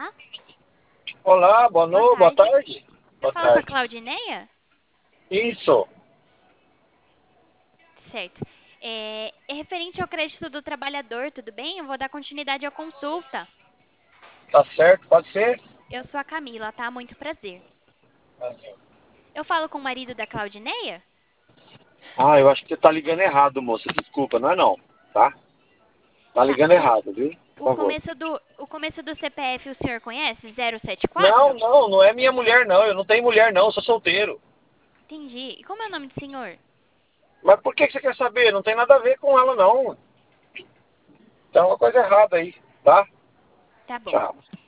Olá, Olá, boa boa tarde. tarde. Eu Boa falo com a tarde. Claudineia? Isso, Certo. É referente ao crédito do trabalhador, tudo bem? Eu vou dar continuidade à consulta. tá certo, pode ser? Eu sou a Camila, tá? Muito prazer. Eu falo com o marido da Claudineia? Ah, eu acho que você tá ligando errado, moça. Desculpa, não é não, tá? Tá Tá. ligando errado, viu? O Por favor. começo do CPF o senhor conhece? Não, 074? não, não é minha mulher, não. Eu não tenho mulher, não. Eu sou solteiro. Entendi. E como é o nome do senhor? Mas por que que você quer saber? Não tem nada a ver com ela, não. Tem uma coisa errada aí, tá? Tá bom. Tchau.